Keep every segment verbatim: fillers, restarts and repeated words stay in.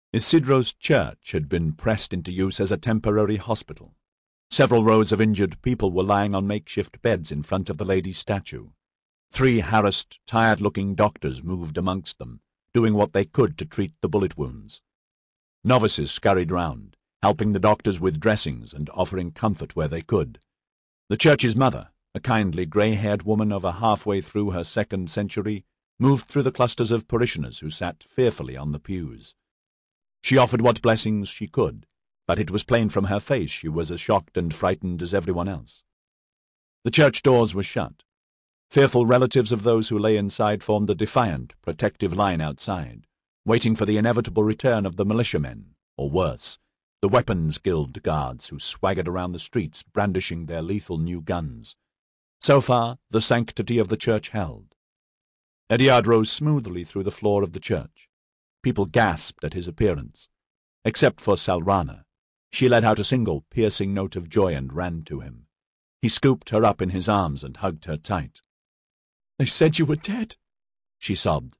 Isidro's church had been pressed into use as a temporary hospital. Several rows of injured people were lying on makeshift beds in front of the lady's statue. Three harassed, tired-looking doctors moved amongst them, doing what they could to treat the bullet wounds. Novices scurried round, helping the doctors with dressings and offering comfort where they could. The church's mother, a kindly grey-haired woman of a halfway through her second century, moved through the clusters of parishioners who sat fearfully on the pews. She offered what blessings she could, but it was plain from her face she was as shocked and frightened as everyone else. The church doors were shut. Fearful relatives of those who lay inside formed a defiant, protective line outside, waiting for the inevitable return of the militiamen, or worse, the Weapons Guild guards who swaggered around the streets brandishing their lethal new guns. So far, the sanctity of the church held. Eddard rose smoothly through the floor of the church. People gasped at his appearance. Except for Salrana. She let out a single piercing note of joy and ran to him. He scooped her up in his arms and hugged her tight. "They said you were dead," she sobbed.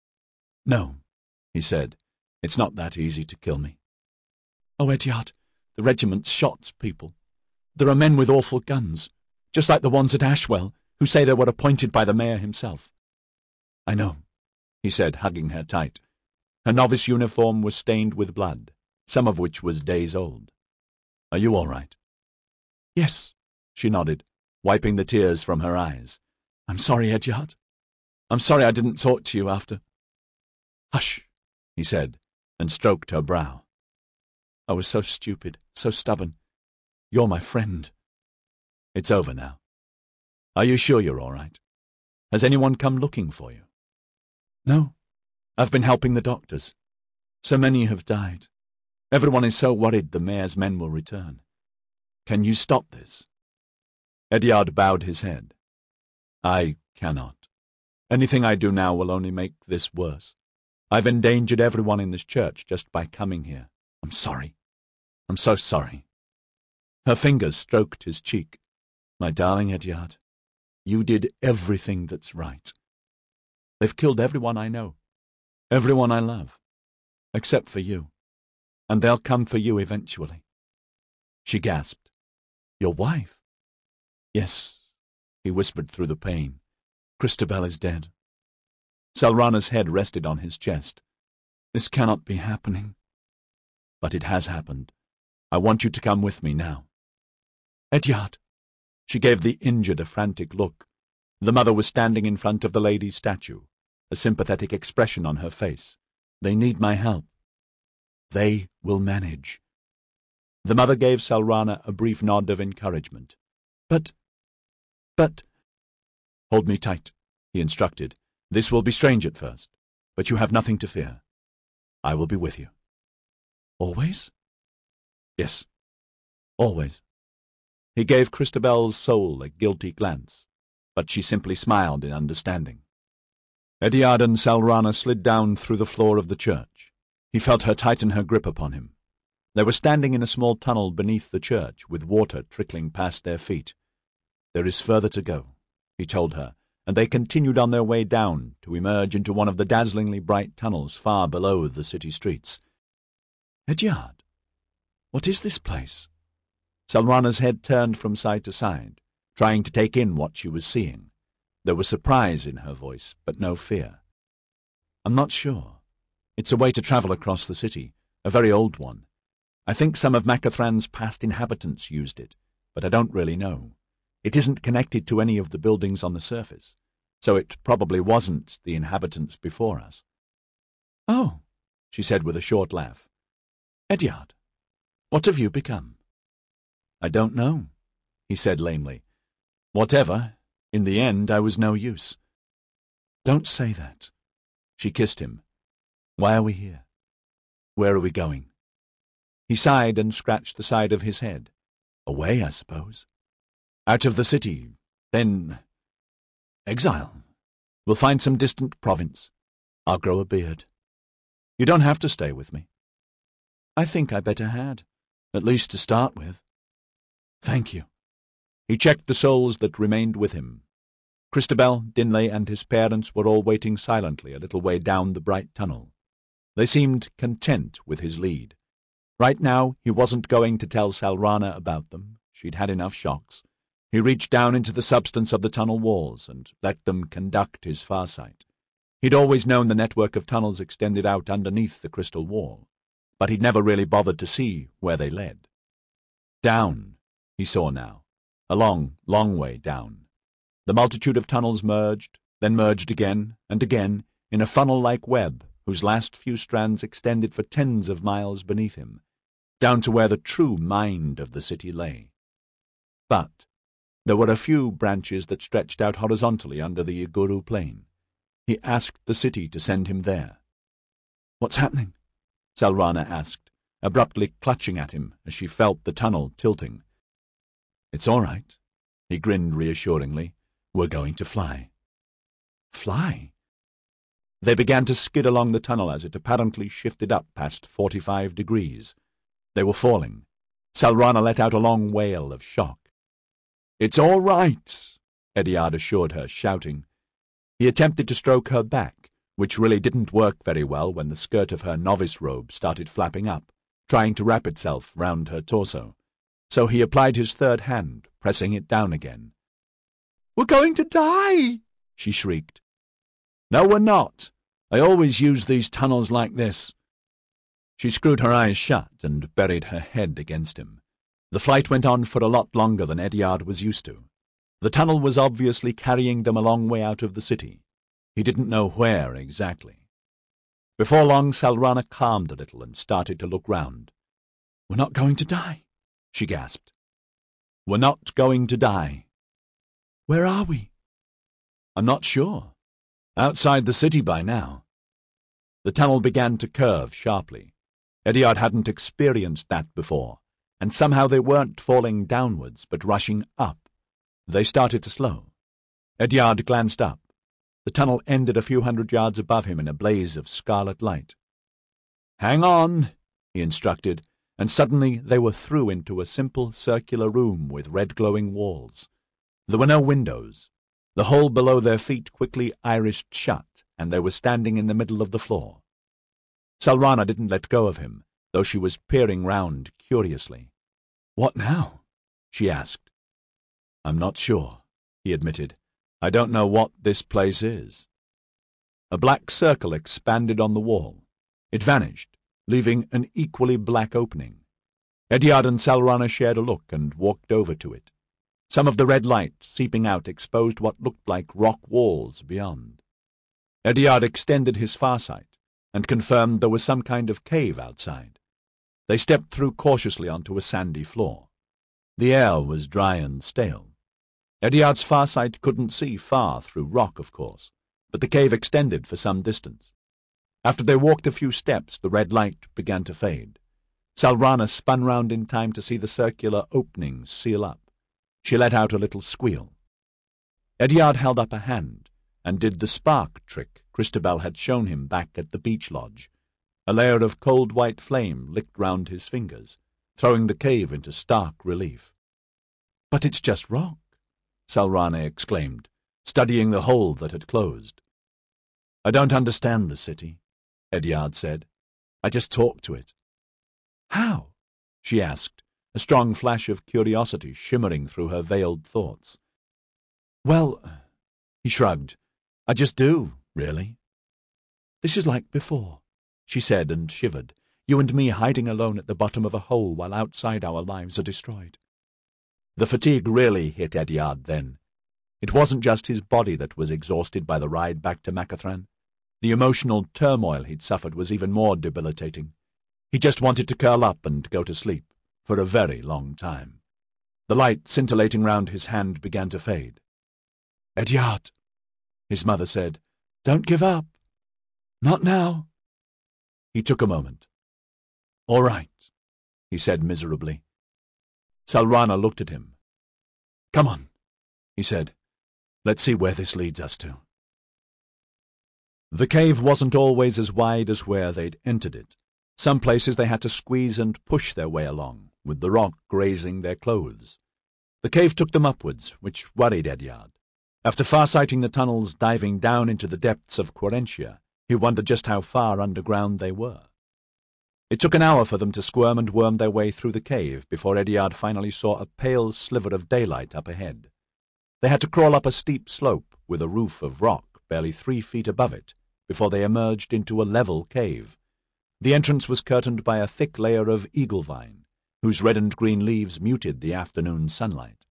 "No," he said. "It's not that easy to kill me." "Oh, Eddard, the regiment shot people. There are men with awful guns, just like the ones at Ashwell, who say they were appointed by the mayor himself." "I know," he said, hugging her tight. Her novice uniform was stained with blood, some of which was days old. "Are you all right?" "Yes," she nodded, wiping the tears from her eyes. "I'm sorry, Eddard. I'm sorry I didn't talk to you after." "Hush," he said, and stroked her brow. "I was so stupid, so stubborn. You're my friend." "It's over now. Are you sure you're all right? Has anyone come looking for you?" "No. I've been helping the doctors. So many have died. Everyone is so worried the mayor's men will return. Can you stop this?" Eddard bowed his head. "I cannot. Anything I do now will only make this worse. I've endangered everyone in this church just by coming here. I'm sorry. I'm so sorry." Her fingers stroked his cheek. "My darling Eddard, you did everything that's right. They've killed everyone I know, everyone I love, except for you, and they'll come for you eventually." She gasped. "Your wife?" "Yes," he whispered through the pain. "Christabel is dead." Salrana's head rested on his chest. "This cannot be happening." "But it has happened. I want you to come with me now." "Eddard!" She gave the injured a frantic look. The mother was standing in front of the lady's statue, a sympathetic expression on her face. "They need my help." "They will manage." The mother gave Salrana a brief nod of encouragement. But, but... "Hold me tight," he instructed. "This will be strange at first, but you have nothing to fear. I will be with you." "Always?" "Yes, always." He gave Christabel's soul a guilty glance, but she simply smiled in understanding. Eddard and Salrana slid down through the floor of the church. He felt her tighten her grip upon him. They were standing in a small tunnel beneath the church, with water trickling past their feet. "There is further to go," he told her, and they continued on their way down to emerge into one of the dazzlingly bright tunnels far below the city streets. "Eddard, what is this place?" Salrana's head turned from side to side, trying to take in what she was seeing. There was surprise in her voice, but no fear. "I'm not sure. It's a way to travel across the city, a very old one. I think some of Macathran's past inhabitants used it, but I don't really know. It isn't connected to any of the buildings on the surface, so it probably wasn't the inhabitants before us." "Oh," she said with a short laugh. "Eddard, what have you become?" "I don't know," he said lamely. "Whatever, in the end I was no use." "Don't say that." She kissed him. "Why are we here? Where are we going?" He sighed and scratched the side of his head. "Away, I suppose. Out of the city, then... exile. We'll find some distant province. I'll grow a beard. You don't have to stay with me." "I think I better had, at least to start with." "Thank you." He checked the souls that remained with him. Christabel, Dinley, and his parents were all waiting silently a little way down the bright tunnel. They seemed content with his lead. Right now, he wasn't going to tell Salrana about them. She'd had enough shocks. He reached down into the substance of the tunnel walls and let them conduct his farsight. He'd always known the network of tunnels extended out underneath the crystal wall, but he'd never really bothered to see where they led. Down, he saw now. A long, long way down. The multitude of tunnels merged, then merged again and again in a funnel-like web whose last few strands extended for tens of miles beneath him, down to where the true mind of the city lay. But there were a few branches that stretched out horizontally under the Iguru plain. He asked the city to send him there. "What's happening?" Salrana asked, abruptly clutching at him as she felt the tunnel tilting. "It's all right," he grinned reassuringly. "We're going to fly." Fly? They began to skid along the tunnel as it apparently shifted up past forty-five degrees. They were falling. Salrana let out a long wail of shock. "It's all right," Ediard assured her, shouting. He attempted to stroke her back, which really didn't work very well when the skirt of her novice robe started flapping up, trying to wrap itself round her torso. So he applied his third hand, pressing it down again. "We're going to die!" she shrieked. "No, we're not. I always use these tunnels like this." She screwed her eyes shut and buried her head against him. The flight went on for a lot longer than Ediard was used to. The tunnel was obviously carrying them a long way out of the city. He didn't know where exactly. Before long, Salrana calmed a little and started to look round. "We're not going to die," she gasped. "We're not going to die." "Where are we?" "I'm not sure. Outside the city by now." The tunnel began to curve sharply. Ediard hadn't experienced that before, and somehow they weren't falling downwards but rushing up. They started to slow. Ediard glanced up. The tunnel ended a few hundred yards above him in a blaze of scarlet light. "Hang on," he instructed, and suddenly they were through into a simple circular room with red-glowing walls. There were no windows. The hole below their feet quickly irised shut, and they were standing in the middle of the floor. Salrana didn't let go of him, though she was peering round curiously. "What now?" she asked. "I'm not sure," he admitted. "I don't know what this place is." A black circle expanded on the wall. It vanished, leaving an equally black opening. Ediard and Salrana shared a look and walked over to it. Some of the red light seeping out exposed what looked like rock walls beyond. Ediard extended his farsight and confirmed there was some kind of cave outside. They stepped through cautiously onto a sandy floor. The air was dry and stale. Ediard's farsight couldn't see far through rock, of course, but the cave extended for some distance. After they walked a few steps, the red light began to fade. Salrana spun round in time to see the circular opening seal up. She let out a little squeal. Ediard held up a hand and did the spark trick Christabel had shown him back at the beach lodge. A layer of cold white flame licked round his fingers, throwing the cave into stark relief. "But it's just rock," Salrana exclaimed, studying the hole that had closed. "I don't understand the city," Ediard said. "I just talk to it." "How?" she asked, a strong flash of curiosity shimmering through her veiled thoughts. "Well," he shrugged, "I just do, really." "This is like before," she said and shivered. "You and me hiding alone at the bottom of a hole while outside our lives are destroyed." The fatigue really hit Ediard then. It wasn't just his body that was exhausted by the ride back to Macathran. The emotional turmoil he'd suffered was even more debilitating. He just wanted to curl up and go to sleep, for a very long time. The light scintillating round his hand began to fade. "Ediard," his mother said, "don't give up. Not now." He took a moment. "All right," he said miserably. Salrana looked at him. "Come on," he said. "Let's see where this leads us to." The cave wasn't always as wide as where they'd entered it. Some places they had to squeeze and push their way along, with the rock grazing their clothes. The cave took them upwards, which worried Ediard. After farsighting the tunnels diving down into the depths of Quarentia, He wondered just how far underground they were. It took an hour for them to squirm and worm their way through the cave before Eddard finally saw a pale sliver of daylight up ahead. They had to crawl up a steep slope with a roof of rock barely three feet above it before they emerged into a level cave. The entrance was curtained by a thick layer of eagle vine, whose red and green leaves muted the afternoon sunlight.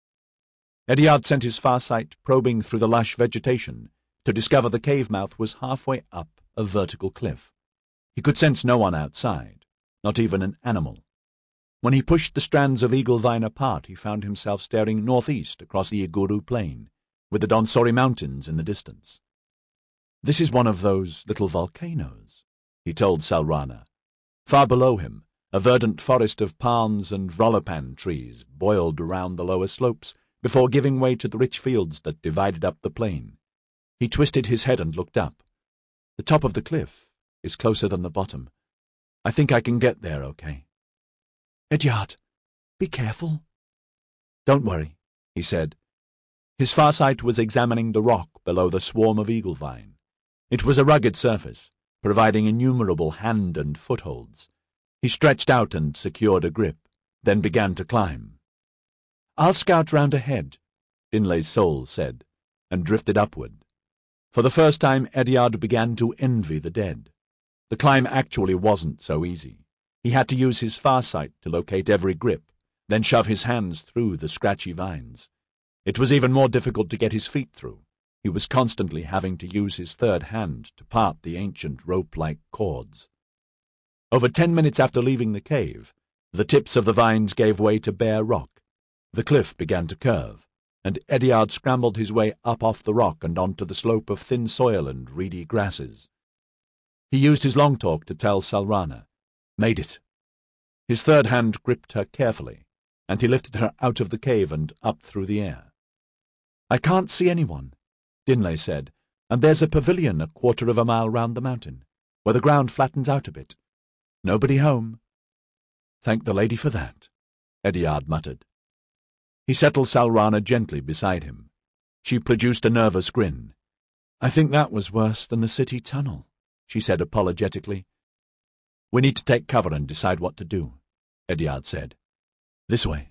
Eddard sent his farsight probing through the lush vegetation to discover the cave mouth was halfway up a vertical cliff. He could sense no one outside, not even an animal. When he pushed the strands of eagle vine apart, he found himself staring northeast across the Iguru plain, with the Donsori Mountains in the distance. "This is one of those little volcanoes," he told Salrana. Far below him, a verdant forest of palms and rolopan trees boiled around the lower slopes before giving way to the rich fields that divided up the plain. He twisted his head and looked up. "The top of the cliff is closer than the bottom. I think I can get there okay." "Eddard, be careful." "Don't worry," he said. His farsight was examining the rock below the swarm of eagle vine. It was a rugged surface, providing innumerable hand and footholds. He stretched out and secured a grip, then began to climb. "I'll scout round ahead," Dinlay's soul said, and drifted upward. For the first time, Eddard began to envy the dead. The climb actually wasn't so easy. He had to use his farsight to locate every grip, then shove his hands through the scratchy vines. It was even more difficult to get his feet through. He was constantly having to use his third hand to part the ancient rope-like cords. Over ten minutes after leaving the cave, the tips of the vines gave way to bare rock. The cliff began to curve, and Eddard scrambled his way up off the rock and onto the slope of thin soil and reedy grasses. He used his long talk to tell Salrana. "Made it." His third hand gripped her carefully, and he lifted her out of the cave and up through the air. "I can't see anyone," Dinlay said, "and there's a pavilion a quarter of a mile round the mountain, where the ground flattens out a bit. Nobody home." "Thank the lady for that," Eddard muttered. He settled Salrana gently beside him. She produced a nervous grin. "I think that was worse than the city tunnel," she said apologetically. "We need to take cover and decide what to do," Eddard said. "This way."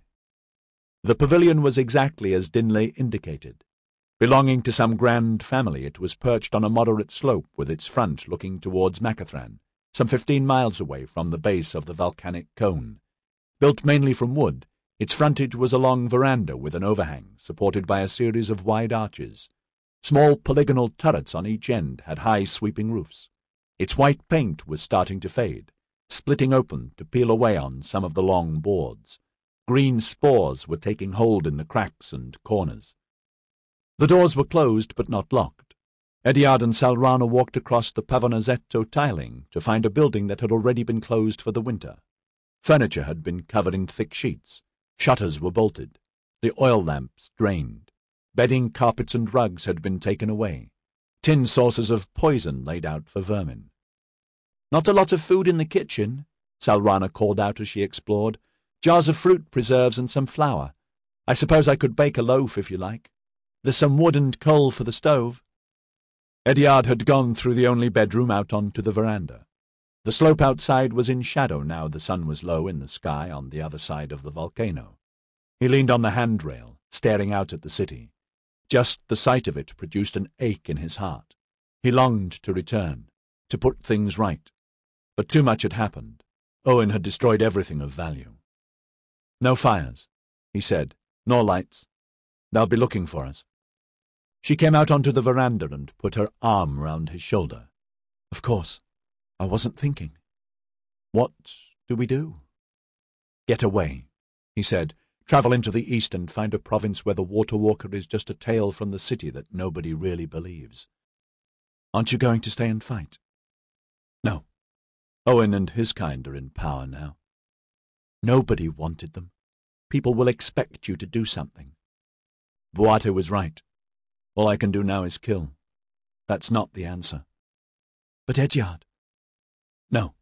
The pavilion was exactly as Dinlay indicated. Belonging to some grand family, it was perched on a moderate slope with its front looking towards Macathran, some fifteen miles away from the base of the volcanic cone. Built mainly from wood, its frontage was a long veranda with an overhang supported by a series of wide arches. Small polygonal turrets on each end had high sweeping roofs. Its white paint was starting to fade, splitting open to peel away on some of the long boards. Green spores were taking hold in the cracks and corners. The doors were closed but not locked. Eddard and Salrana walked across the Pavonazetto tiling to find a building that had already been closed for the winter. Furniture had been covered in thick sheets. Shutters were bolted. The oil lamps drained. Bedding, carpets, and rugs had been taken away. Tin saucers of poison laid out for vermin. "Not a lot of food in the kitchen," Salrana called out as she explored. "Jars of fruit preserves and some flour. I suppose I could bake a loaf if you like. There's some wood and coal for the stove." Eddard had gone through the only bedroom out onto the veranda. The slope outside was in shadow now the sun was low in the sky on the other side of the volcano. He leaned on the handrail, staring out at the city. Just the sight of it produced an ache in his heart. He longed to return, to put things right. But too much had happened. Owen had destroyed everything of value. "No fires," he said, "nor lights. They'll be looking for us." She came out onto the veranda and put her arm round his shoulder. "Of course. I wasn't thinking. What do we do?" "Get away," he said. "Travel into the east and find a province where the Water Walker is just a tale from the city that nobody really believes." "Aren't you going to stay and fight?" "No. Owen and his kind are in power now. Nobody wanted them. People will expect you to do something. Buate was right. All I can do now is kill. That's not the answer." "But Eddard—" "No.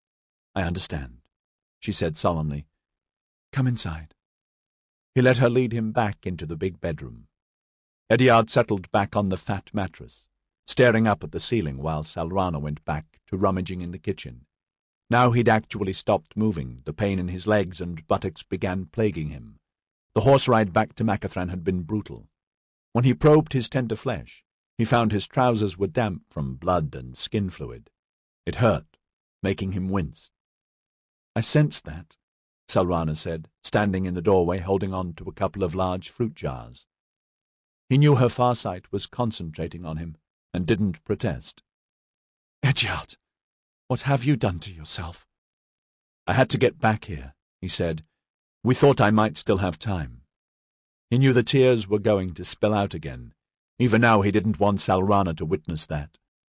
I understand," she said solemnly. "Come inside." He let her lead him back into the big bedroom. Eddard settled back on the fat mattress. staring up at the ceiling while Salrana went back to rummaging in the kitchen. Now he'd actually stopped moving. The pain in his legs and buttocks began plaguing him. The horse ride back to Macathran had been brutal. When he probed his tender flesh, he found his trousers were damp from blood and skin fluid. It hurt, making him wince. "I sensed that," Salrana said, standing in the doorway holding on to a couple of large fruit jars. He knew her farsight was concentrating on him, and didn't protest. "Edyard, what have you done to yourself?" "I had to get back here," he said. "We thought I might still have time." He knew the tears were going to spill out again. Even now he didn't want Salrana to witness that.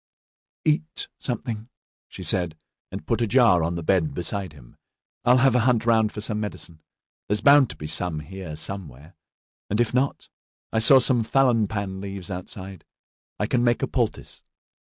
"Eat something," she said, and put a jar on the bed beside him. "I'll have a hunt round for some medicine. There's bound to be some here somewhere. And if not, I saw some falonpan leaves outside. I can make a poultice."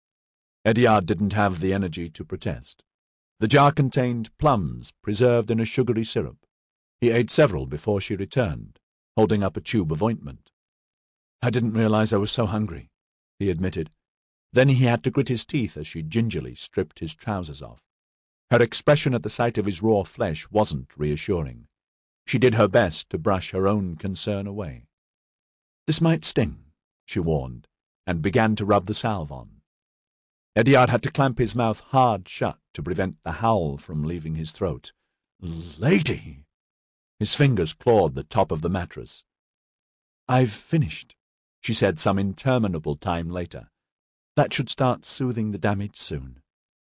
Edyard didn't have the energy to protest. The jar contained plums preserved in a sugary syrup. He ate several before she returned, holding up a tube of ointment. "I didn't realize I was so hungry," he admitted. Then he had to grit his teeth as she gingerly stripped his trousers off. Her expression at the sight of his raw flesh wasn't reassuring. She did her best to brush her own concern away. "This might sting," she warned, and began to rub the salve on. Edyard had to clamp his mouth hard shut to prevent the howl from leaving his throat. "Lady!" His fingers clawed the top of the mattress. "I've finished," she said some interminable time later. "That should start soothing the damage soon.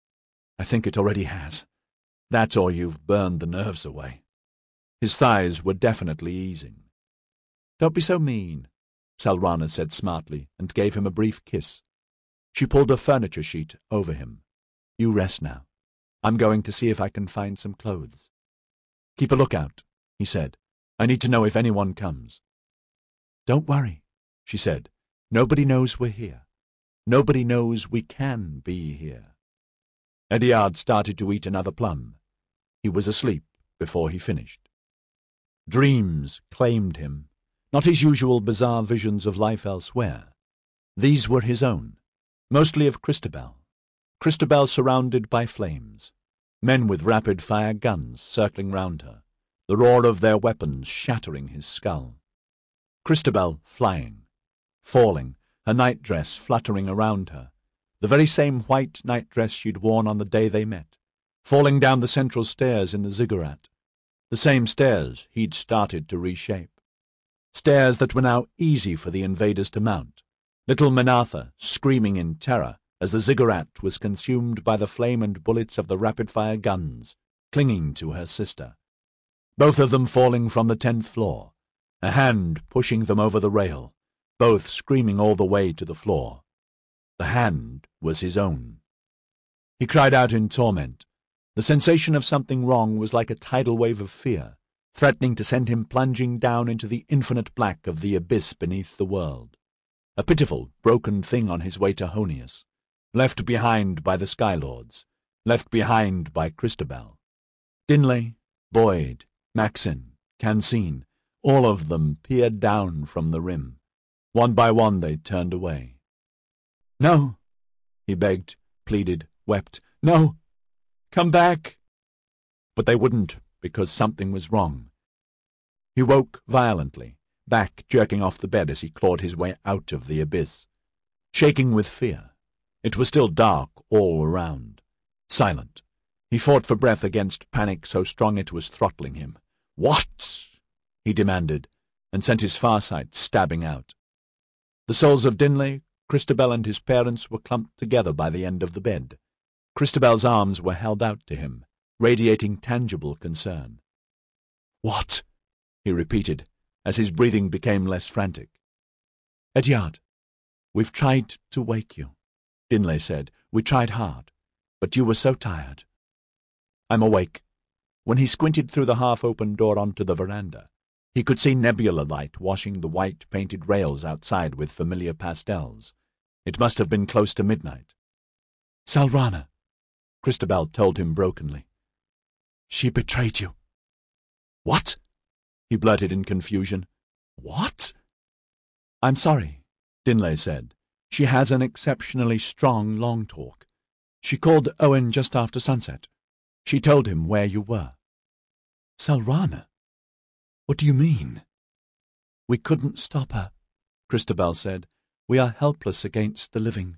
I think it already has. That or you've burned the nerves away." His thighs were definitely easing. "Don't be so mean," Salrana said smartly, and gave him a brief kiss. She pulled a furniture sheet over him. "You rest now. I'm going to see if I can find some clothes." "Keep a lookout," he said. "I need to know if anyone comes." "Don't worry," she said. "Nobody knows we're here. Nobody knows we can be here." Edyard started to eat another plum. He was asleep before he finished. Dreams claimed him, not his usual bizarre visions of life elsewhere. These were his own, mostly of Christabel. Christabel surrounded by flames, men with rapid-fire guns circling round her, the roar of their weapons shattering his skull. Christabel flying, falling, her nightdress fluttering around her, the very same white nightdress she'd worn on the day they met, falling down the central stairs in the ziggurat, the same stairs he'd started to reshape. Stairs that were now easy for the invaders to mount, little Menatha screaming in terror as the ziggurat was consumed by the flame and bullets of the rapid-fire guns, clinging to her sister. Both of them falling from the tenth floor, a hand pushing them over the rail, both screaming all the way to the floor. The hand was his own. He cried out in torment. The sensation of something wrong was like a tidal wave of fear, threatening to send him plunging down into the infinite black of the abyss beneath the world. A pitiful, broken thing on his way to Honius, left behind by the Skylords, left behind by Christabel. Dinley, Boyd, Maxine, Cansine, all of them peered down from the rim. One by one they turned away. "No," he begged, pleaded, wept. "No! Come back!" But they wouldn't, because something was wrong. He woke violently, back jerking off the bed as he clawed his way out of the abyss. Shaking with fear. It was still dark all around. Silent. He fought for breath against panic so strong it was throttling him. "What?" he demanded, and sent his farsight stabbing out. The souls of Dinley, Christabel and his parents were clumped together by the end of the bed. Christabel's arms were held out to him, radiating tangible concern. "What?" he repeated, as his breathing became less frantic. "Edyard, we've tried to wake you," Dinley said. "We tried hard, but you were so tired." "I'm awake." When he squinted through the half-open door onto the veranda, he could see nebula light washing the white-painted rails outside with familiar pastels. It must have been close to midnight. "Salrana," Christabel told him brokenly. "She betrayed you." "What?" he blurted in confusion. "What?" "I'm sorry," Dinley said. She has an exceptionally strong long talk. She called Owen just after sunset. She told him where you were." "Salrana? What do you mean?" "We couldn't stop her," Christabel said. "We are helpless against the living."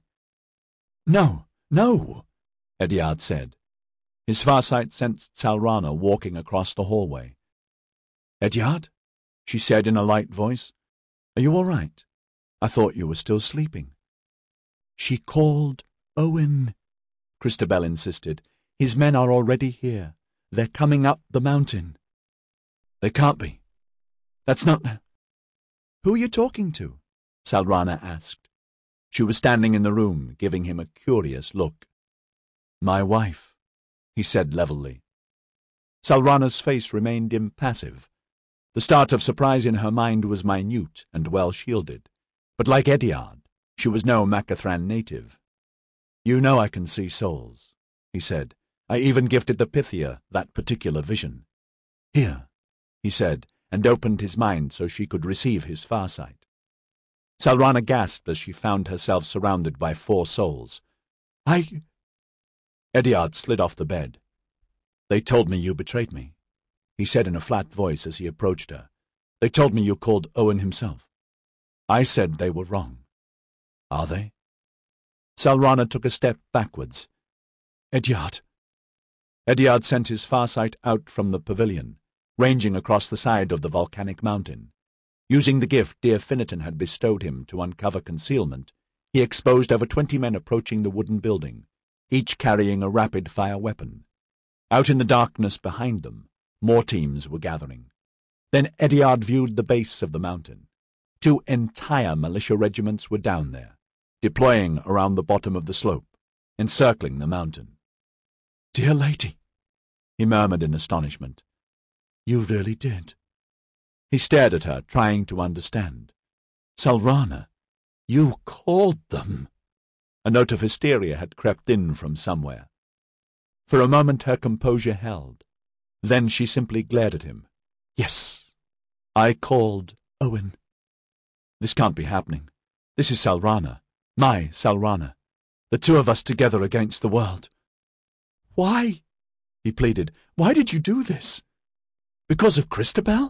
"No, no," Eddard said. His farsight sensed Salrana walking across the hallway. "Eddard?" she said in a light voice. "Are you all right? I thought you were still sleeping." "She called Owen," Christabel insisted. "His men are already here. They're coming up the mountain." "They can't be. That's not—" "Who are you talking to?" Salrana asked. She was standing in the room, giving him a curious look. "My wife," he said levelly. Salrana's face remained impassive. The start of surprise in her mind was minute and well shielded, but like Eddard, she was no Macathran native. "You know I can see souls," he said. "I even gifted the Pythia that particular vision." "Here," he said, and opened his mind so she could receive his farsight. Salrana gasped as she found herself surrounded by four souls. "I—" Eddard slid off the bed. "They told me you betrayed me," he said in a flat voice as he approached her. "They told me you called Owen himself. I said they were wrong. Are they?" Salrana took a step backwards. "Eddard." Eddard sent his farsight out from the pavilion, ranging across the side of the volcanic mountain. Using the gift Dear Finneton had bestowed him to uncover concealment, he exposed over twenty men approaching the wooden building, each carrying a rapid-fire weapon. Out in the darkness behind them, more teams were gathering. Then Eddard viewed the base of the mountain. Two entire militia regiments were down there, deploying around the bottom of the slope, encircling the mountain. "Dear lady," he murmured in astonishment. "You really did." He stared at her, trying to understand. "Salrana, you called them." A note of hysteria had crept in from somewhere. For a moment her composure held. Then she simply glared at him. "Yes, I called Owen. This can't be happening. This is Salrana, my Salrana, the two of us together against the world." "Why?" he pleaded. "Why did you do this? Because of Christabel?"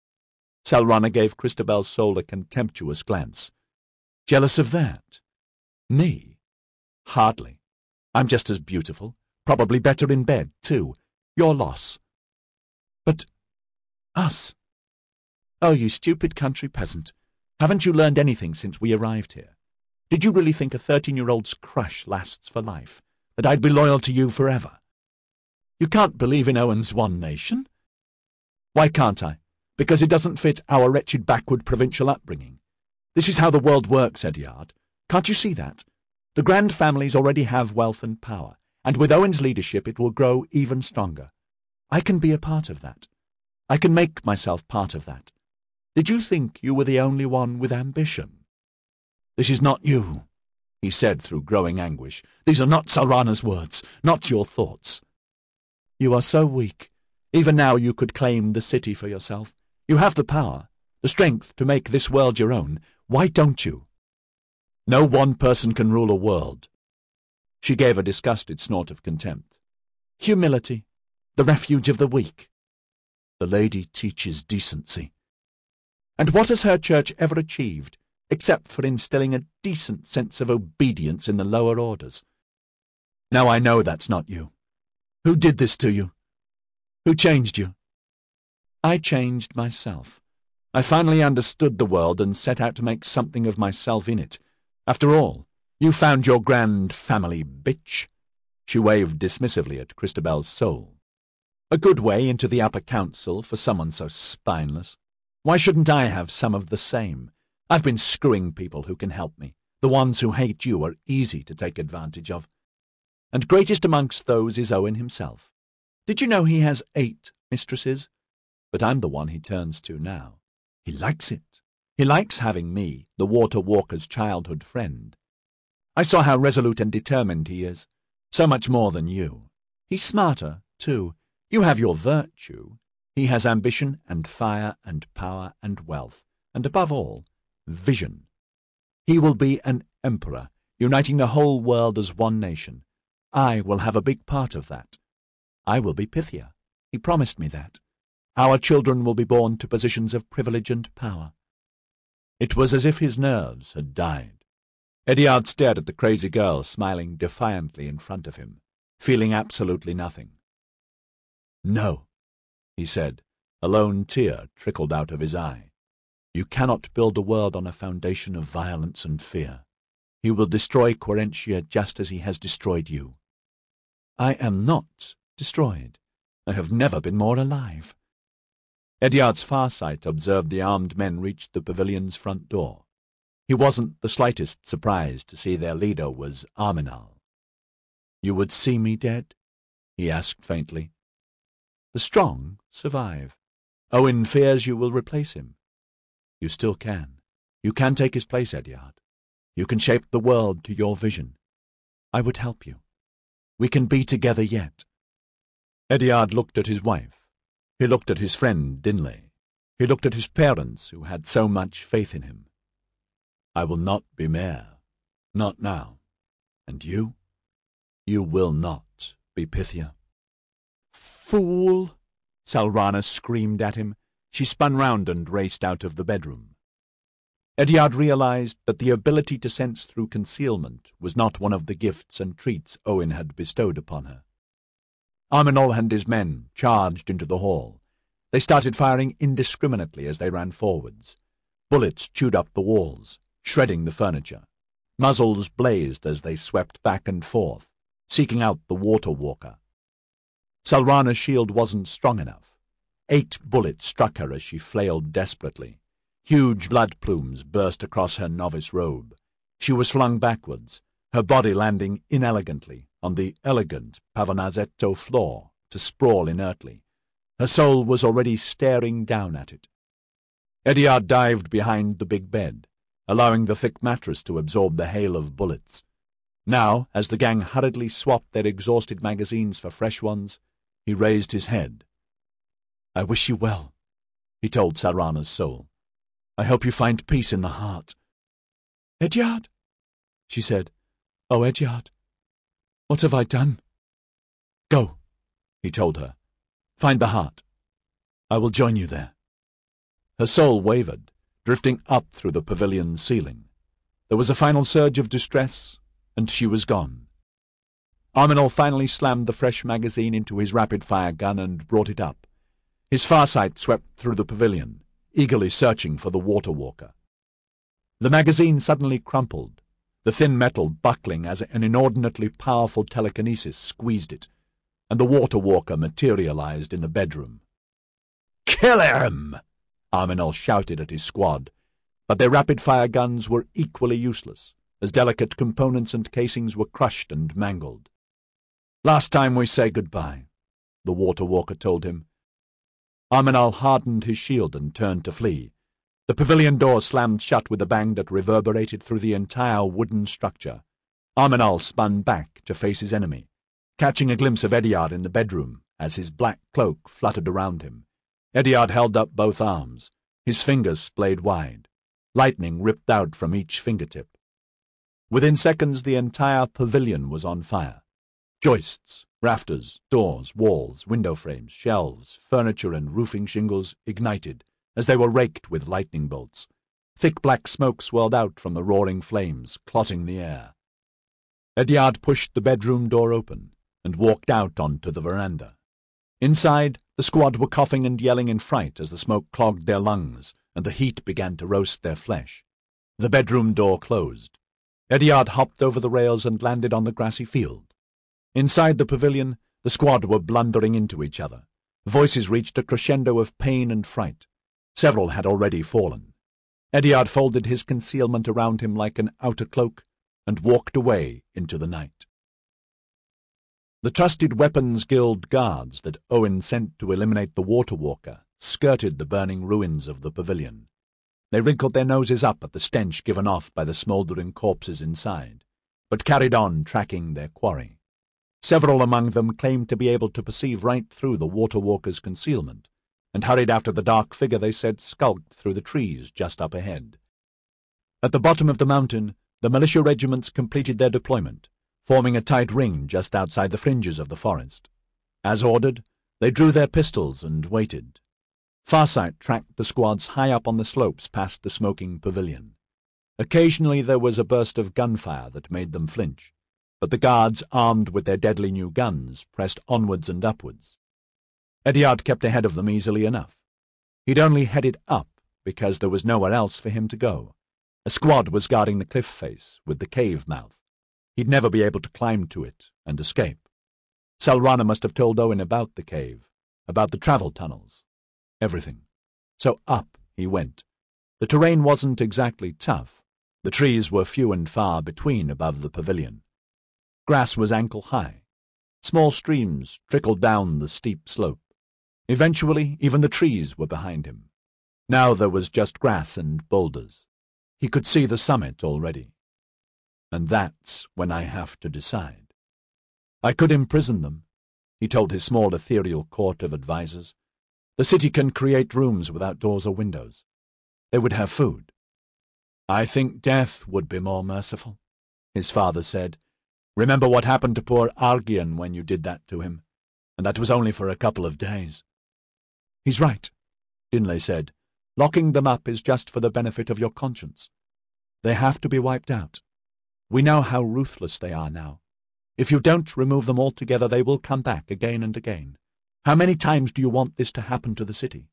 Salrana gave Christabel's soul a contemptuous glance. "Jealous of that? Me? Hardly. I'm just as beautiful, probably better in bed, too. Your loss." "But us?" "Oh, you stupid country peasant. Haven't you learned anything since we arrived here? Did you really think a thirteen-year-old's crush lasts for life, that I'd be loyal to you forever? You can't believe in Owen's one nation?" "Why can't I? Because it doesn't fit our wretched backward provincial upbringing. This is how the world works, Eddard. Can't you see that? The grand families already have wealth and power, and with Owen's leadership it will grow even stronger. I can be a part of that. I can make myself part of that. Did you think you were the only one with ambition?" "This is not you," he said through growing anguish. "These are not Salrana's words, not your thoughts." "You are so weak. Even now you could claim the city for yourself. You have the power, the strength to make this world your own. Why don't you?" "No one person can rule a world." She gave a disgusted snort of contempt. "Humility, the refuge of the weak." "The lady teaches decency." "And what has her church ever achieved, except for instilling a decent sense of obedience in the lower orders?" "Now I know that's not you. Who did this to you? Who changed you?" "I changed myself. I finally understood the world and set out to make something of myself in it. After all, you found your grand family, bitch." She waved dismissively at Christabel's soul. "A good way into the upper council for someone so spineless. Why shouldn't I have some of the same? I've been screwing people who can help me. The ones who hate you are easy to take advantage of. And greatest amongst those is Owen himself. Did you know he has eight mistresses? But I'm the one he turns to now. He likes it. He likes having me, the Water Walker's childhood friend. I saw how resolute and determined he is. So much more than you. He's smarter, too. You have your virtue. He has ambition and fire and power and wealth, and above all, vision. He will be an emperor, uniting the whole world as one nation. I will have a big part of that. I will be Pythia. He promised me that. Our children will be born to positions of privilege and power." It was as if his nerves had died. Eddard stared at the crazy girl smiling defiantly in front of him, feeling absolutely nothing. "No," he said. A lone tear trickled out of his eye. "You cannot build a world on a foundation of violence and fear. He will destroy Quarentia just as he has destroyed you." "I am not destroyed. I have never been more alive." Eddard's farsight observed the armed men reach the pavilion's front door. He wasn't the slightest surprised to see their leader was Arminal. "You would see me dead?" he asked faintly. "The strong survive. Owen fears you will replace him. You still can. You can take his place, Eddard. You can shape the world to your vision. I would help you. We can be together yet." Eddard looked at his wife. He looked at his friend Dinley. He looked at his parents who had so much faith in him. "I will not be mayor. Not now. And you? You will not be Pythia." "Fool!" Salrana screamed at him. She spun round and raced out of the bedroom. Eddard realized that the ability to sense through concealment was not one of the gifts and treats Owen had bestowed upon her. Arminal and his men charged into the hall. They started firing indiscriminately as they ran forwards. Bullets chewed up the walls, shredding the furniture. Muzzles blazed as they swept back and forth, seeking out the water walker. Salrana's shield wasn't strong enough. Eight bullets struck her as she flailed desperately. Huge blood plumes burst across her novice robe. She was flung backwards, her body landing inelegantly on the elegant Pavonazzetto floor to sprawl inertly. Her soul was already staring down at it. Eddard dived behind the big bed, allowing the thick mattress to absorb the hail of bullets. Now, as the gang hurriedly swapped their exhausted magazines for fresh ones, he raised his head. "I wish you well," he told Salrana's soul. "I hope you find peace in the heart." "Eddard," she said. "Oh, Eddard, what have I done?" "Go," he told her. "Find the heart. I will join you there." Her soul wavered, drifting up through the pavilion's ceiling. There was a final surge of distress, and she was gone. Arminal finally slammed the fresh magazine into his rapid-fire gun and brought it up. His farsight swept through the pavilion, eagerly searching for the water walker. The magazine suddenly crumpled, the thin metal buckling as an inordinately powerful telekinesis squeezed it, and the water walker materialized in the bedroom. "Kill him!" Arminal shouted at his squad, but their rapid-fire guns were equally useless, as delicate components and casings were crushed and mangled. "Last time we say goodbye," the water walker told him. Arminal hardened his shield and turned to flee. The pavilion door slammed shut with a bang that reverberated through the entire wooden structure. Arminal spun back to face his enemy, catching a glimpse of Eddard in the bedroom as his black cloak fluttered around him. Eddard held up both arms, his fingers splayed wide. Lightning ripped out from each fingertip. Within seconds the entire pavilion was on fire. Joists, rafters, doors, walls, window frames, shelves, furniture and roofing shingles ignited as they were raked with lightning bolts. Thick black smoke swirled out from the roaring flames, clotting the air. Eddard pushed the bedroom door open and walked out onto the veranda. Inside, the squad were coughing and yelling in fright as the smoke clogged their lungs and the heat began to roast their flesh. The bedroom door closed. Eddard hopped over the rails and landed on the grassy field. Inside the pavilion, the squad were blundering into each other. Voices reached a crescendo of pain and fright. Several had already fallen. Eddard folded his concealment around him like an outer cloak and walked away into the night. The trusted Weapons Guild guards that Owen sent to eliminate the water walker skirted the burning ruins of the pavilion. They wrinkled their noses up at the stench given off by the smouldering corpses inside, but carried on tracking their quarry. Several among them claimed to be able to perceive right through the water walker's concealment, and hurried after the dark figure they said skulked through the trees just up ahead. At the bottom of the mountain, the militia regiments completed their deployment, forming a tight ring just outside the fringes of the forest. As ordered, they drew their pistols and waited. Farsight tracked the squads high up on the slopes past the smoking pavilion. Occasionally there was a burst of gunfire that made them flinch, but the guards, armed with their deadly new guns, pressed onwards and upwards. Eddard kept ahead of them easily enough. He'd only headed up because there was nowhere else for him to go. A squad was guarding the cliff face with the cave mouth. He'd never be able to climb to it and escape. Selrana must have told Owen about the cave, about the travel tunnels, everything. So up he went. The terrain wasn't exactly tough. The trees were few and far between above the pavilion. Grass was ankle-high. Small streams trickled down the steep slope. Eventually, even the trees were behind him. Now there was just grass and boulders. He could see the summit already. And that's when I have to decide. I could imprison them, he told his small ethereal court of advisers. The city can create rooms without doors or windows. They would have food. I think death would be more merciful, his father said. Remember what happened to poor Argian when you did that to him, and that was only for a couple of days. He's right, Dinley said. Locking them up is just for the benefit of your conscience. They have to be wiped out. We know how ruthless they are now. If you don't remove them altogether, they will come back again and again. How many times do you want this to happen to the city?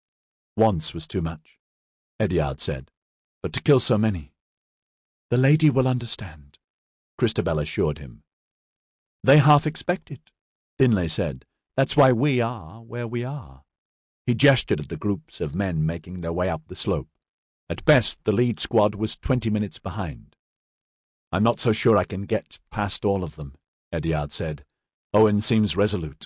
Once was too much, Eddard said, but to kill so many. The lady will understand, Christabel assured him. They half expect it, Dinley said. That's why we are where we are. He gestured at the groups of men making their way up the slope. At best, the lead squad was twenty minutes behind. I'm not so sure I can get past all of them, Eddard said. Owen seems resolute.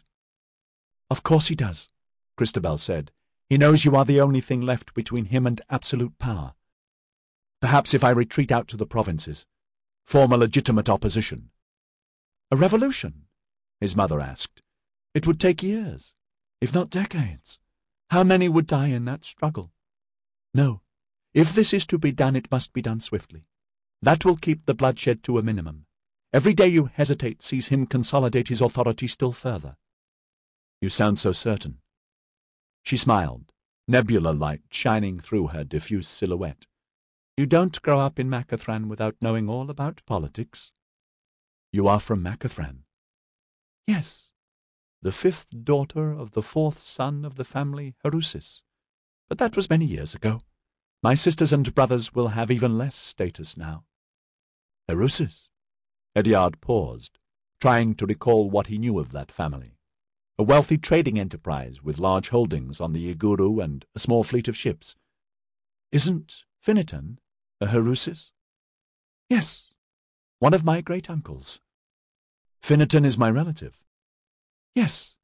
Of course he does, Christabel said. He knows you are the only thing left between him and absolute power. Perhaps if I retreat out to the provinces, form a legitimate opposition. A revolution? His mother asked. It would take years, if not decades. How many would die in that struggle? No. If this is to be done, it must be done swiftly. That will keep the bloodshed to a minimum. Every day you hesitate sees him consolidate his authority still further. You sound so certain. She smiled, nebula light shining through her diffuse silhouette. You don't grow up in Macathran without knowing all about politics. You are from Macathran? Yes. The fifth daughter of the fourth son of the family Harusis. But that was many years ago. My sisters and brothers will have even less status now. Harusis? Eddard paused, trying to recall what he knew of that family. A wealthy trading enterprise with large holdings on the Iguru and a small fleet of ships. Isn't Finnetan a Harusis? Yes, one of my great-uncles. Finnetan is my relative. Yes.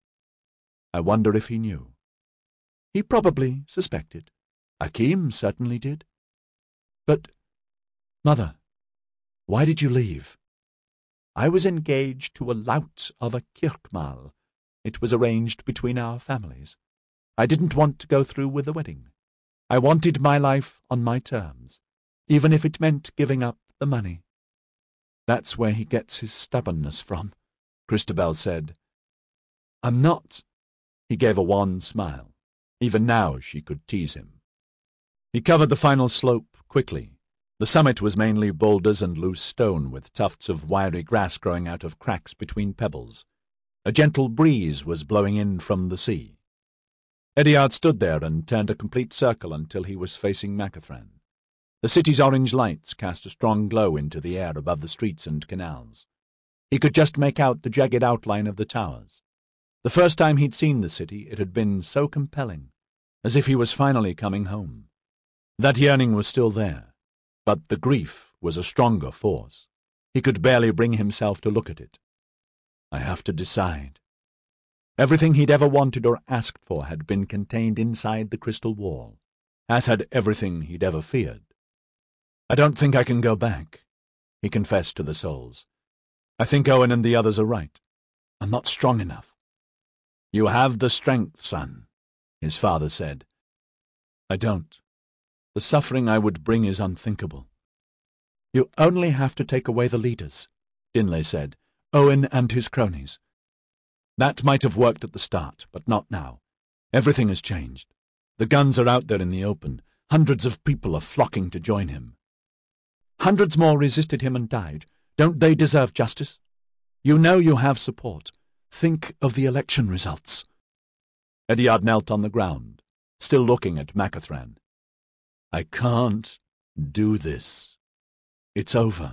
I wonder if he knew. He probably suspected. Akim certainly did. But, Mother, why did you leave? I was engaged to a lout of a kirkmal. It was arranged between our families. I didn't want to go through with the wedding. I wanted my life on my terms, even if it meant giving up the money. That's where he gets his stubbornness from, Christabel said. I'm not. He gave a wan smile. Even now she could tease him. He covered the final slope quickly. The summit was mainly boulders and loose stone with tufts of wiry grass growing out of cracks between pebbles. A gentle breeze was blowing in from the sea. Eddard stood there and turned a complete circle until he was facing Macathran. The city's orange lights cast a strong glow into the air above the streets and canals. He could just make out the jagged outline of the towers. The first time he'd seen the city, it had been so compelling, as if he was finally coming home. That yearning was still there, but the grief was a stronger force. He could barely bring himself to look at it. I have to decide. Everything he'd ever wanted or asked for had been contained inside the crystal wall, as had everything he'd ever feared. I don't think I can go back, he confessed to the souls. I think Owen and the others are right. I'm not strong enough. You have the strength, son, his father said. I don't. The suffering I would bring is unthinkable. You only have to take away the leaders, Dinley said, Owen and his cronies. That might have worked at the start, but not now. Everything has changed. The guns are out there in the open. Hundreds of people are flocking to join him. Hundreds more resisted him and died. Don't they deserve justice? You know you have support. Think of the election results. Eddard knelt on the ground, still looking at Macathran. I can't do this. It's over.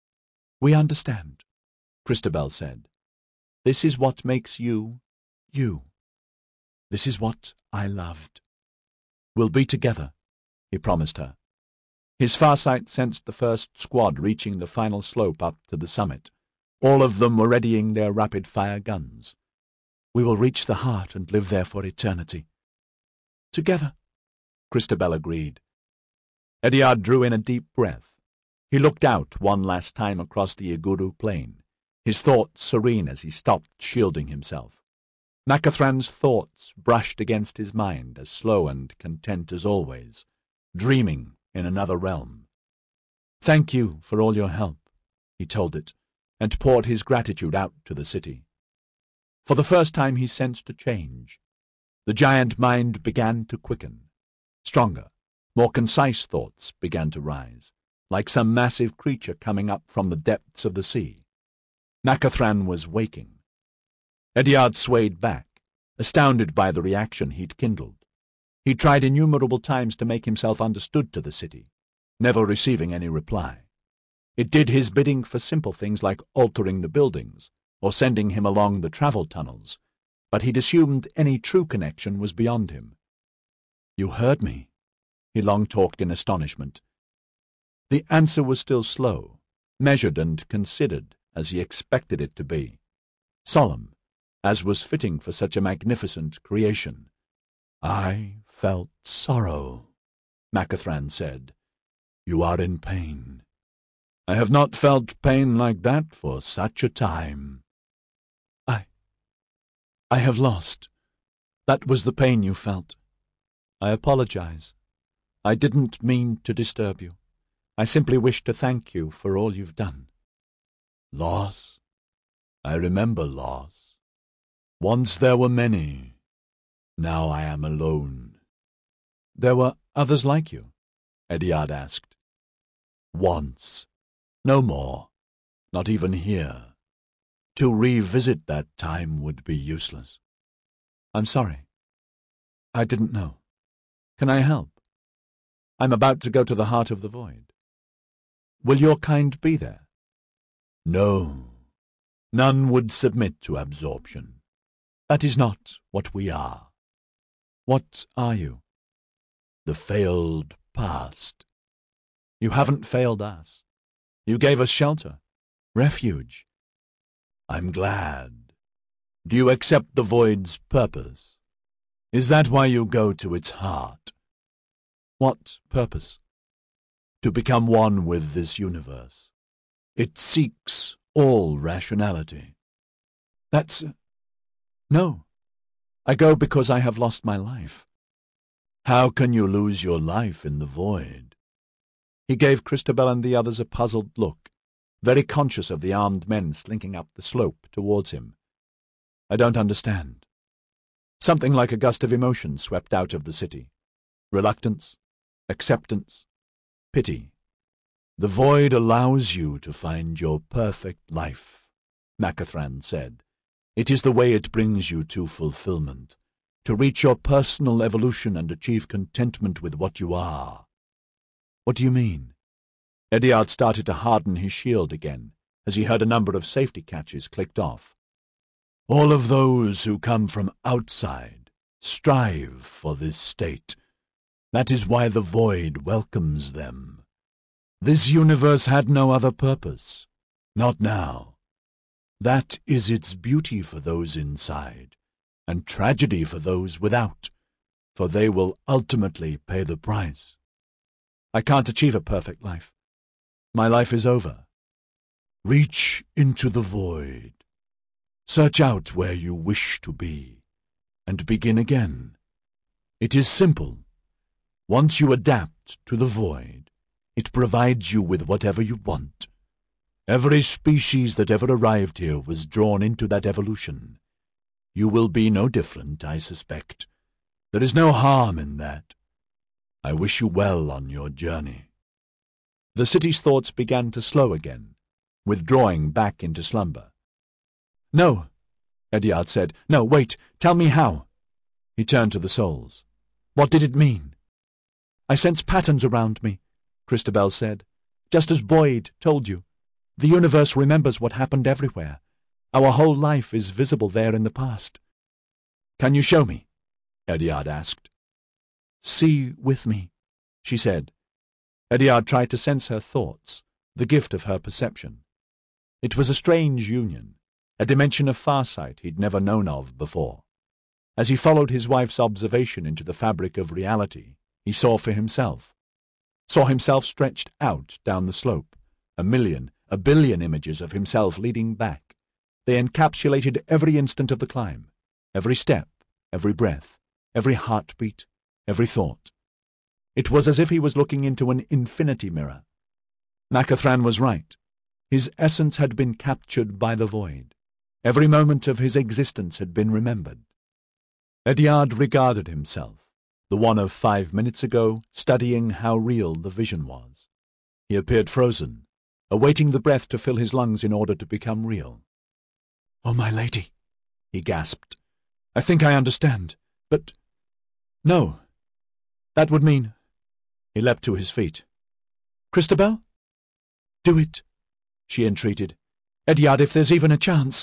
We understand, Christabel said. This is what makes you, you. This is what I loved. We'll be together, he promised her. His farsight sensed the first squad reaching the final slope up to the summit. All of them were readying their rapid-fire guns. We will reach the heart and live there for eternity. Together, Christabel agreed. Eddard drew in a deep breath. He looked out one last time across the Iguru plain, his thoughts serene as he stopped shielding himself. Macathran's thoughts brushed against his mind, as slow and content as always, dreaming in another realm. Thank you for all your help, he told it, and poured his gratitude out to the city. For the first time he sensed a change. The giant mind began to quicken. Stronger, more concise thoughts began to rise, like some massive creature coming up from the depths of the sea. Macathran was waking. Eddard swayed back, astounded by the reaction he'd kindled. He tried innumerable times to make himself understood to the city, never receiving any reply. It did his bidding for simple things like altering the buildings or sending him along the travel tunnels, but he'd assumed any true connection was beyond him. You heard me, he long-talked in astonishment. The answer was still slow, measured and considered as he expected it to be, solemn, as was fitting for such a magnificent creation. I felt sorrow, Macathran said. You are in pain. I have not felt pain like that for such a time. I... I have lost. That was the pain you felt. I apologize. I didn't mean to disturb you. I simply wish to thank you for all you've done. Loss? I remember loss. Once there were many. Now I am alone. There were others like you? Eddard asked. Once. No more. Not even here. To revisit that time would be useless. I'm sorry. I didn't know. Can I help? I'm about to go to the heart of the void. Will your kind be there? No. None would submit to absorption. That is not what we are. What are you? The failed past. You haven't failed us. You gave us shelter, refuge. I'm glad. Do you accept the void's purpose? Is that why you go to its heart? What purpose? To become one with this universe. It seeks all rationality. That's... No. I go because I have lost my life. How can you lose your life in the void? He gave Christabel and the others a puzzled look, very conscious of the armed men slinking up the slope towards him. I don't understand. Something like a gust of emotion swept out of the city. Reluctance, acceptance, pity. The void allows you to find your perfect life, Macathran said. It is the way it brings you to fulfillment, to reach your personal evolution and achieve contentment with what you are. What do you mean? Eddard started to harden his shield again, as he heard a number of safety catches clicked off. All of those who come from outside strive for this state. That is why the void welcomes them. This universe had no other purpose. Not now. That is its beauty for those inside, and tragedy for those without, for they will ultimately pay the price. I can't achieve a perfect life. My life is over. Reach into the void. Search out where you wish to be, and begin again. It is simple. Once you adapt to the void, It provides you with whatever you want. Every species that ever arrived here was drawn into that evolution. You will be no different, I suspect. There is no harm in that. I wish you well on your journey." The city's thoughts began to slow again, withdrawing back into slumber. "No," Ediard said. "No, wait, tell me how." He turned to the souls. "What did it mean?" "I sense patterns around me," Christabel said. "Just as Boyd told you. The universe remembers what happened everywhere. Our whole life is visible there in the past." "Can you show me?" Ediard asked. "See with me," she said. Ediard tried to sense her thoughts, the gift of her perception. It was a strange union, a dimension of farsight he'd never known of before. As he followed his wife's observation into the fabric of reality, he saw for himself. Saw himself stretched out down the slope, a million, a billion images of himself leading back. They encapsulated every instant of the climb, every step, every breath, every heartbeat, every thought. It was as if he was looking into an infinity mirror. Macathran was right. His essence had been captured by the void. Every moment of his existence had been remembered. Ediard regarded himself, the one of five minutes ago, studying how real the vision was. He appeared frozen, awaiting the breath to fill his lungs in order to become real. "Oh, my lady," he gasped. "I think I understand, but... no. That would mean..." He leapt to his feet. "Christabel? Do it," she entreated. "Ediard, if there's even a chance."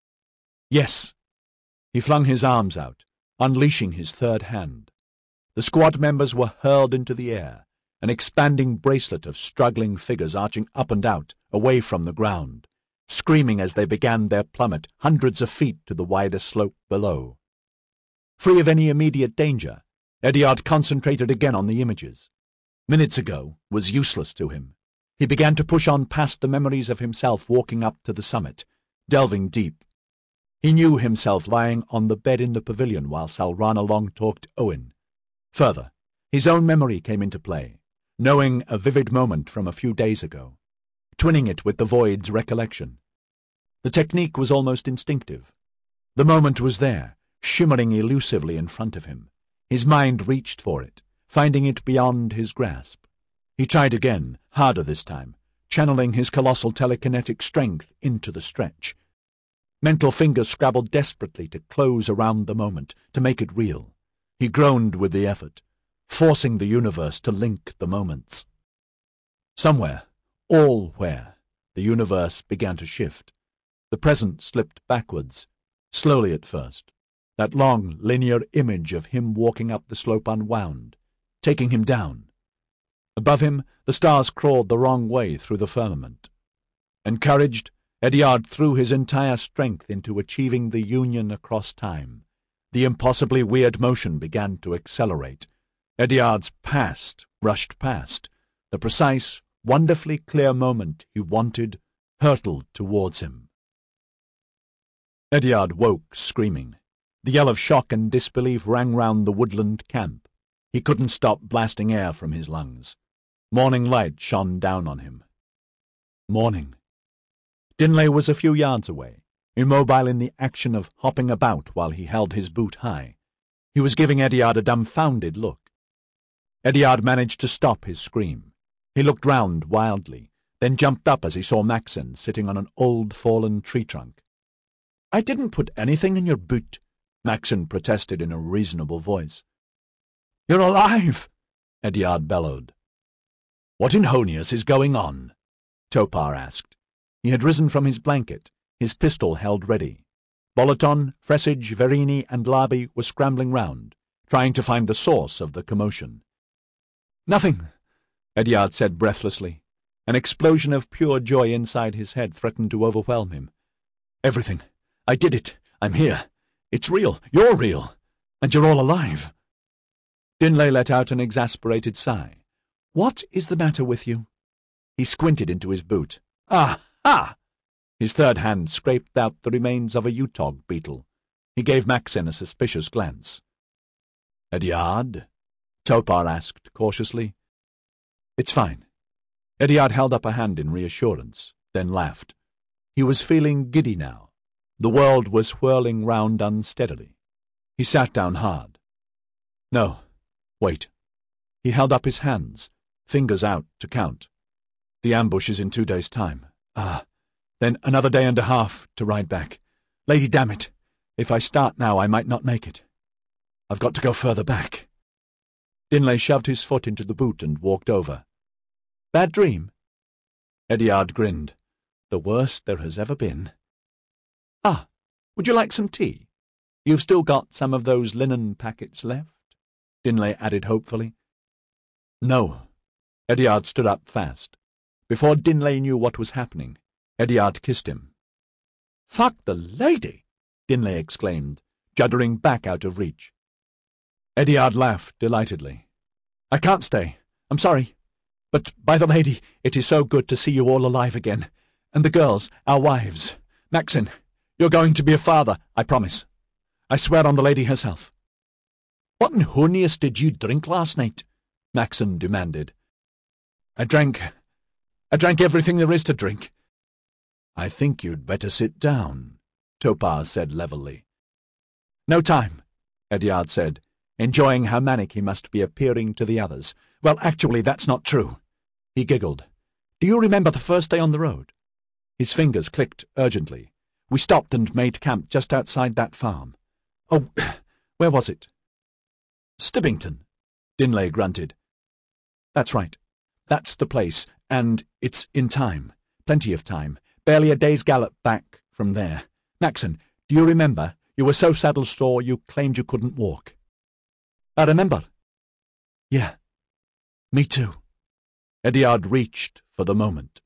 "Yes." He flung his arms out, unleashing his third hand. The squad members were hurled into the air, an expanding bracelet of struggling figures arching up and out, away from the ground, screaming as they began their plummet hundreds of feet to the wider slope below. Free of any immediate danger, Ediard concentrated again on the images. Minutes ago was useless to him. He began to push on past the memories of himself walking up to the summit, delving deep. He knew himself lying on the bed in the pavilion while Salrana long-talked Owen. Further, his own memory came into play, knowing a vivid moment from a few days ago, twinning it with the void's recollection. The technique was almost instinctive. The moment was there, shimmering elusively in front of him. His mind reached for it, finding it beyond his grasp. He tried again, harder this time, channeling his colossal telekinetic strength into the stretch. Mental fingers scrabbled desperately to close around the moment, to make it real. He groaned with the effort, forcing the universe to link the moments. Somewhere, all-where, the universe began to shift. The present slipped backwards, slowly at first. That long, linear image of him walking up the slope unwound, taking him down. Above him, the stars crawled the wrong way through the firmament. Encouraged, Ediard threw his entire strength into achieving the union across time. The impossibly weird motion began to accelerate. Ediard's past rushed past. The precise, wonderfully clear moment he wanted hurtled towards him. Ediard woke, screaming. The yell of shock and disbelief rang round the woodland camp. He couldn't stop blasting air from his lungs. Morning light shone down on him. Morning. Dinlay was a few yards away, immobile in the action of hopping about while he held his boot high. He was giving Ediard a dumbfounded look. Ediard managed to stop his scream. He looked round wildly, then jumped up as he saw Maxen sitting on an old fallen tree trunk. "I didn't put anything in your boot," Maxen protested in a reasonable voice. "You're alive!" Ediard bellowed. "What in Honius is going on?" Topar asked. He had risen from his blanket, his pistol held ready. Boloton, Fresage, Verini, and Labi were scrambling round, trying to find the source of the commotion. "Nothing," Ediard said breathlessly. An explosion of pure joy inside his head threatened to overwhelm him. "Everything. I did it. I'm here. It's real. You're real. And you're all alive." Dinlay let out an exasperated sigh. "What is the matter with you?" He squinted into his boot. "Ah, ha!" His third hand scraped out the remains of a Utog beetle. He gave Maxen a suspicious glance. "Ediard?" Topar asked cautiously. "It's fine," Ediard held up a hand in reassurance, then laughed. He was feeling giddy now. The world was whirling round unsteadily. He sat down hard. No, wait. He held up his hands, fingers out to count. The ambush is in two days' time. Ah, then another day and a half to ride back. Lady damn it, if I start now I might not make it. I've got to go further back. Dinlay shoved his foot into the boot and walked over. Bad dream? Ediard grinned. The worst there has ever been. Ah, would you like some tea? You've still got some of those linen packets left? Dinlay added hopefully. No. Ediard stood up fast. Before Dinlay knew what was happening, Ediard kissed him. Fuck the lady! Dinlay exclaimed, juddering back out of reach. Ediard laughed delightedly. I can't stay. I'm sorry. But, by the lady, it is so good to see you all alive again. And the girls, our wives. Maxon, you're going to be a father, I promise. I swear on the lady herself. What in hooniest did you drink last night? Maxon demanded. I drank... I drank everything there is to drink. I think you'd better sit down, Topaz said levelly. No time, Ediard said, enjoying how manic he must be appearing to the others. Well, actually, that's not true. He giggled. Do you remember the first day on the road? His fingers clicked urgently. We stopped and made camp just outside that farm. Oh, where was it? Stibbington, Dinlay grunted. That's right. That's the place, and it's in time. Plenty of time. Barely a day's gallop back from there. Maxon, do you remember? You were so saddle-sore you claimed you couldn't walk. I remember. Yeah, me too. Ediard reached for the moment.